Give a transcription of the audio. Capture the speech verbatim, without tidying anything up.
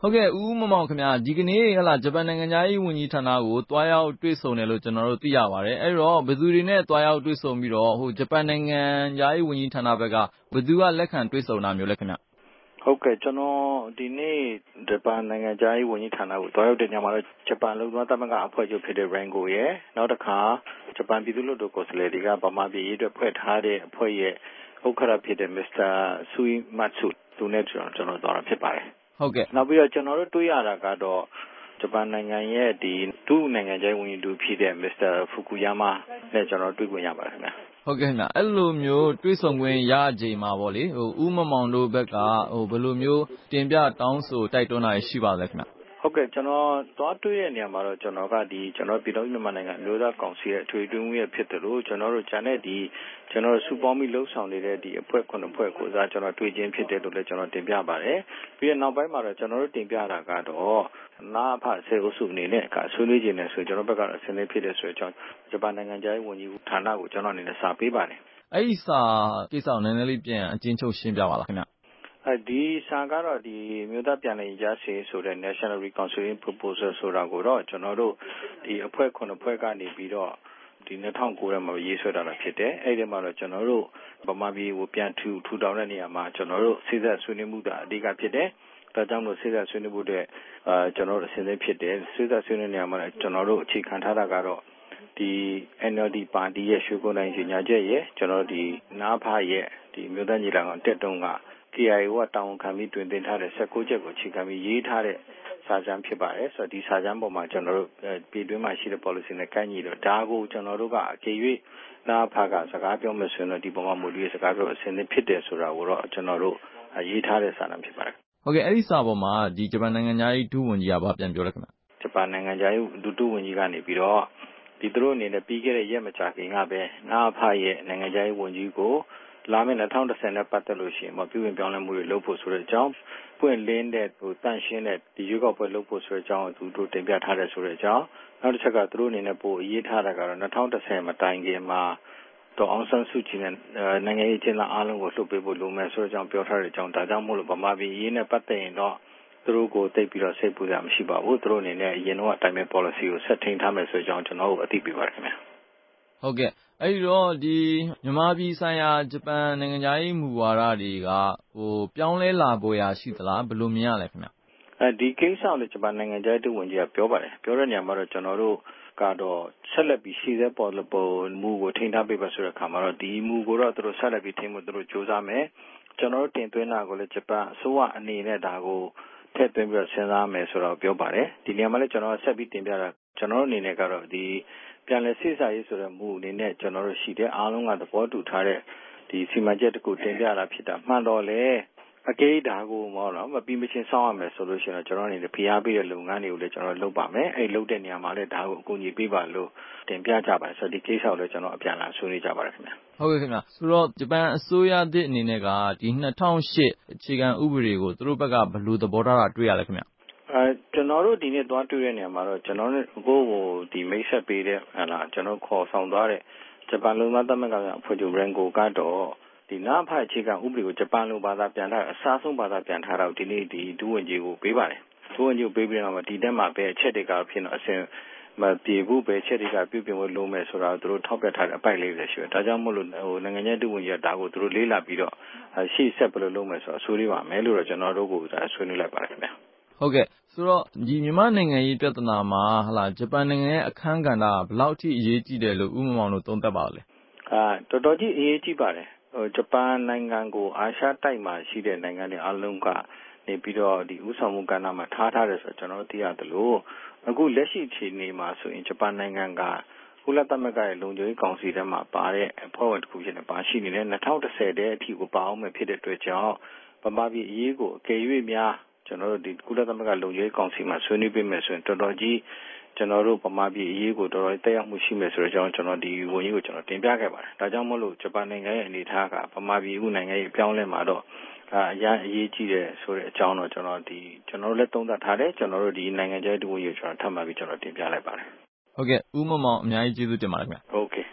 ဟုတ်ကဲ့ဦးမောင်မောင်ခင်ဗျာဒီကနေ့ဟလာဂျပန်နိုင်ငံသားရေးဝန်ကြီးဌာနကိုတွားရောက်တွေ့ဆုံတယ်လို့ကျွန်တော်တို့သိရပါတယ်အဲ့တော့ဘယ်သူတွေနဲ့တွားရောက်တွေ့ဆုံပြီးတော့ဟိုဂျပန်နိုင်ငံသားရေးဝန်ကြီးဌာနဘက်ကဘယ်သူကလက်ခံတွေ့ဆုံတာမျိုးလဲခင်ဗျဟုတ်ကဲ့ကျွန်တော်ဒီနေ့ဂျပန်နိုင်ငံသားရေးဝန်ကြီးဌာနကိုတွားရောက်တဲ့ညမှာတော့ဂျပန်လုံခြုံရေးတပ်မကအဖွဲ့ချုပ်ဖြစ်တဲ့ Rango ရဲ့နောက်တစ်ခါဂျပန်ပြည်သူ့လွှတ်တော်ကိုယ်စားလှယ်တွေကဗမာပြည်ရေးအတွက်ဖွဲ့ထားတဲ့အဖွဲ့ရဲ့ဥက္ကဋ္ဌဖြစ်တဲ့ Mr. Suimatsu သူနဲ့ကျွန်တော်ကျွန်တော်တွားတာဖြစ်ပါတယ်ဟုတ်ကဲ့နောက်ပြီးတော့ကျွန်တော်တို့တွေ့ရတာကတော့ဂျပန်နိုင်ငံရဲ့ဒီဒုနိုင်ငံခြားရေးဝန်ကြီးတူဖြစ်တဲ့ Mr. Fukuyama နဲ့ကျွန်တော်တွေ့ခွင့်ရပါတယ်ခင်ဗျာဟုတ်ကဲ့ခင်ဗျအဲ့လိုမျိုးတွေ့ဆုံခွင့်ရချိန်မှာပေါ့လေဟိုဦးမမောင်တို့ဘက်ကဟိုဘယ်လိုမျိုးတင်ပြတောင်းဆိုတိုက်တွန်းတာရှိပါလဲခင်ဗျဟုတ်ကဲ့ကျွန်တော်သွားတွေ့တဲ့နေရာမှာတော့ကျွန်တော်ကဒီကျွန်တော်ပြည်တော်မြန်မာနိုင်ငံအမျိုးသားကောင်စီရဲ့အထွေထွေအတွင်းရေးဖြစ်တယ်လို့ကျွန်တော်တို့ဂျန်တဲ့ဒီကျွန်တော်တို့စူပေါင်းပြီးလှုပ်ဆောင်နေတဲ့ဒီအဖွဲ့ခုနှစ်ဖွဲ့ကိုစားကျွန်တော်တွေ့ချင်းဖြစ်တယ်လို့လည်းကျွန်တော်တင်ပြပါတယ်ပြီးတော့နောက်ပိုင်းမှာတော့ကျွန်တော်တို့တင်ပြတာကတော့နာဖဆေအုပ်စုအနေနဲ့ကဆွေးနွေးခြင်းနဲ့ဆိုကျွန်တော်ဘက်ကတော့အစင်းလေးဖြစ်တဲ့ဆိုတော့ဂျပန်နိုင်ငံသားရေးဝန်ကြီးဌာနကိုကျွန်တော်အနေနဲ့စာပေးပါတယ်အဲ့ဒီစာကိစ္စကိုနည်းနည်းလေးပြန်အကျဉ်းချုပ်ရှင်းပြပါလားခင်ဗျအဲဒီစာကတော့ဒီမြို့သားပြန်လည်ကြားစေဆိုတဲ့ National Reconciliation Proposal ဆိုတာကိုတော့ကျွန်တော်တို့ဒီအဖွဲ့ခုနှစ်ဖွဲ့ကနေပြီးတော့ဒီ၂၀၀၉ထဲမှာရေးဆွဲထားတာဖြစ်တယ်အဲ့ဒီမှာတော့ကျွန်တော်တို့ဗမာပြည်ကိုပြန်ထူထူထောင်တဲ့နေရာမှာကျွန်တော်တို့စိစက်ဆွေးနွေးမှုတာအဓိကဖြစ်တယ်ဒါကြောင့်မို့စိစက်ဆွေးနွေးဖို့တဲ့အာကျွန်တော်တို့အစဉ်သင်းဖြစ်တယ်စိစက်ဆွေးနွေးနေရာမှာကျွန်တော်တို့အခြေခံထားတာကတော့ဒီ N L D ပါတီရဲ့ရွှေကိုယ်တိုင်ကြီးညာချက်ရဲ့ကျွန်တော်ဒီနာဖရဲ့ဒီမြို့သားညီလာခံတက်တုံးကK I O ကတောင်းခံပြီးတွင်တင်ထားတဲ့၁၉ချက်ကိုအခြေခံပြီးရေးထားတဲ့စာကြမ်းဖြစ်ပါတယ်ဆိုတော့ဒီစာကြမ်းပေါ်မှာကျွန်တော်တို့ပြည်တွင်းမှာရှိတဲ့ policy နဲ့ကိုက်ညီတော့ဒါကိုကျွန်တော်တို့ကအကြေ၍နာဖကစကားပြောမယ်ဆိုရင်တော့ဒီပေါ်မှာမူပြီးစကားပြောအဆင်သင့်ဖြစ်တယ်ဆိုတာကိုတော့ကျွန်တော်တို့ရေးထားတဲ့စာတမ်းဖြစ်ပါတယ်ဟုတ်ကဲ့အဲ့ဒီစာပေါ်မှာဒီဂျပန်နိုင်ငံသားရေးဒုဝန်ကြီးကဗာပြန်ပြောလိုက်ခင်ဗျဂျပန်နိုင်ငံသားရေးဒုဒုဝန်ကြီးကနေပြီးတော့ဒီသူတို့အနေနဲ့ပြီးခဲ့တဲ့ရက်မကြာခင်ကပဲနာဖရဲ့နိုင်ငံသားရေးဝန်ကြီးကိုလာမယ့်၂၀၁၀နဲ့ပတ်သက်လို့ရှိရင်မပြုပြင်ပြောင်းလဲမှုတွေလုပ်ဖို့ဆိုတဲ့အကြောင်းပွင့်လင်းတဲ့ဟိုတန့်ရှင်းတဲ့ဒီရွေးကောက်ပွဲလုပ်ဖို့ဆိုတဲ့အကြောင်းသူတို့တင်ပြထားတယ်ဆိုတဲ့အကြောင်းနောက်တစ်ချက်ကသူတို့အနေနဲ့ပို့အရေးထားတာကတော့၂၀၁၀မတိုင်ခင်မှာတော့အောင်ဆန်းစုကြည်နဲ့နိုင်ငံရေးကျင်းလာအားလုံးကိုလှုပ်ပေးဖို့လိုမယ်ဆိုတဲ့အကြောင်းပြောထားတဲ့အကြောင်းဒါကြောင့်မို့လို့ဗမာပြည်ရေးနဲ့ပတ်သက်ရင်တော့သူတို့ကိုတိတ်ပြီးတော့စိတ်ပူရမရှိပါဘူးသူတို့အနေနဲ့အရင်တော့အတိုင်းပဲ policy ကိုဆက်ထိန်ထားမယ်ဆိုတဲ့အကြောင်းကျွန်တော်တို့အသိပေးပါတယ်ခင်ဗျာဟုတ်ကဲ့အဲ့ဒီတော့ဒီမြန်မာပြည်ဆိုင်ရာဂျပန်နိုင်ငံသားရေးမူဝါဒတွေကဟိုပြောင်းလဲလာပေါ်ရာရှိသလားဘယ်လိုမြင်ရလဲခင်ဗျအဲဒီကိစ္စကိုဂျပန်နိုင်ငံသားရေးဝန်ကြီးကပြောပါတယ်ပြောတဲ့နေရာမှာတော့ကျွန်တော်တို့ကတော့ဆက်လက်ပြီးရှိတဲ့ပေါ်ပေါ်မူကိုထိန်းထားပေးပါဆိုတဲ့အခါမှာတော့ဒီမူကိုတော့သူတို့ဆက်လက်ပြီးထိန်းဖို့သူတို့ကြိုးစားမယ်ကျွန်တော်တို့တင်သွင်းတာကိုလည်းဂျပန်အစိုးရအနေနဲ့ဒါကိုထည့်သွင်းပြီးတော့စဉ်းစားမယ်ဆိုတော့ပြောပါတယ်ဒီနေရာမှာလည်းကျွန်တော်ဆက်ပြီးတင်ပြတာကျွန်တော်တို့အနေနဲ့ကတော့ဒီပြန်လည်စိစာရေးဆိုတဲ့မူအနေနဲ့ကျွန်တော်တို့ရှိတဲ့အားလုံးကသဘောတူထားတဲ့ဒီစီမံချက်တခုတင်ပြတာဖြစ်တာမှန်တော့လေအကေးဒါကိုမောတော့မပြီးမချင်းစောင့်ရမယ်ဆိုလို့ရှိရင်တော့ကျွန်တော်အနေနဲ့ဖိအားပေးတဲ့လုပ်ငန်းတွေကိုလည်းကျွန်တော်လုပ်ပါမယ်အဲ့လုပ်တဲ့နေရာမှာလည်းဒါကိုအကူအညီပေးပါလို့တင်ပြကြပါတယ်ဆိုတော့ဒီကိစ္စကိုလည်းကျွန်တော်အပြန်လာဆွေးနွေးကြပါတယ်ခင်ဗျဟုတ်ကဲ့ခင်ဗျဆိုတော့ဂျပန်အစိုးရသစ်အနေနဲ့ကဒီ၂၀၀၈အခြေခံဥပဒေကိုသူတို့ဘက်ကဘယ်လိုသဘောထားတာတွေ့ရလဲခင်ဗျအဲကျွန်တော်တို့ဒီနေ့သွားတွေ့တဲ့နေရာမှာတော့ကျွန်တော်တို့ကိုကိုဒီမိတ်ဆက်ပေးတဲ့ဟလာကျွန်တော်ခေါ်ဆောင်သွားတဲ့ဂျပန်လူသားသမဂ္ဂအဖွဲ့ချုပ် Rango ကတော့ဒီနာဖအခြေခံဥပဒေကိုဂျပန်လိုဘာသာပြန်ထားအစားဆုံးဘာသာပြန်ထားတော့ဒီနေ့ဒီဒုဝန်ကြီးကိုပေးပါတယ်ဒုဝန်ကြီးကိုပေးပြီးတော့ဒီတက်မှာပဲအချက်တွေကဖြစ်တော့အစဉ်မပြေဘူးပဲချက်တွေကပြုပြင်ဖို့လိုမယ်ဆိုတာသူတို့ထောက်ပြထားတဲ့အပိုက်လေးတွေရှိတယ်ဒါကြောင့်မို့လို့ဟိုနိုင်ငံရေးဒုဝန်ကြီးကဒါကိုသူတို့လေးလာပြီးတော့ရှေ့ဆက်ဘယ်လိုလုပ်မယ်ဆိုတော့အဆိုးလေးပါမယ်လို့တော့ကျွန်တော်တို့ကဆွေးနွေးလိုက်ပါတယ်ခင်ဗျဟုတ်ကဲ့ဆိုတော့ဒီမြန်မာနိုင်ငံရေးပြဿနာမှာဟလာဂျပန်နိုင်ငံရဲ့အခန်းကဏ္ဍဘယ်လောက်ထိအရေးကြီးတယ်လို့ဦးမောင်မောင်တို့သုံးသပ်ပါလဲအာတော်တော်ကြီးအရေးကြီးပါတယ်ဟိုဂျပန်နိုင်ငံကိုအာရှတိုက်မှာရှိတဲ့နိုင်ငံတွေအလုံးကနေပြီးတော့ဒီဥဆောင်မှုကဏ္ဍမှာထားထားတယ်ဆိုတော့ကျွန်တော်သိရတယ်လို့အခုလက်ရှိအခြေအနေမှာဆိုရင်ဂျပန်နိုင်ငံကကုလသမဂ္ဂရဲ့လုံခြုံရေးကောင်စီထဲမှာပါတဲ့အဖွဲ့ဝင်တစ်ခုဖြစ်နေပါရှိနေတဲ့၂၀၁၀တဲ့အထိကိုပါအောင်မဲ့ဖြစ်တဲ့အတွက်ကြောင့်ဗမာပြည်အရေးကိုအကယ်၍များကျွန်တော်တို့ဒီကုလသမဂ္ဂလုံခြုံရေးကောင်စီမှာဆွေးနွေးပေးမယ်ဆိုရင်တော်တော်ကြီးကျွန်တော်တို့ဗမာပြည်အရေးကိုတော်တော်တက်ရောက်မှုရှိမယ်ဆိုတော့ကျွန်တော်ဒီဝန်ကြီးကိုကျွန်တော်တင်ပြခဲ့ပါတယ်ဒါကြောင့်မို့လို့ဂျပန်နိုင်ငံရဲ့အနေအထားကဗမာပြည်ခုနိုင်ငံရဲ့ပြောင်းလဲမှာတော့အရန်အရေးကြီးတယ်ဆိုတဲ့အကြောင်းတော့ကျွန်တော်ဒီကျွန်တော်တို့လည်းသုံးသပ်ထားတယ်ကျွန်တော်တို့ဒီနိုင်ငံခြားရေးဝန်ကြီးကိုကျွန်တော်ထပ်မံပြီးကျွန်တော်တင်ပြလိုက်ပါတယ်ဟုတ်ကဲ့ဦးမောင်မောင်အများကြီးကျေးဇူးတင်ပါတယ်ခင်ဗျဟုတ်ကဲ့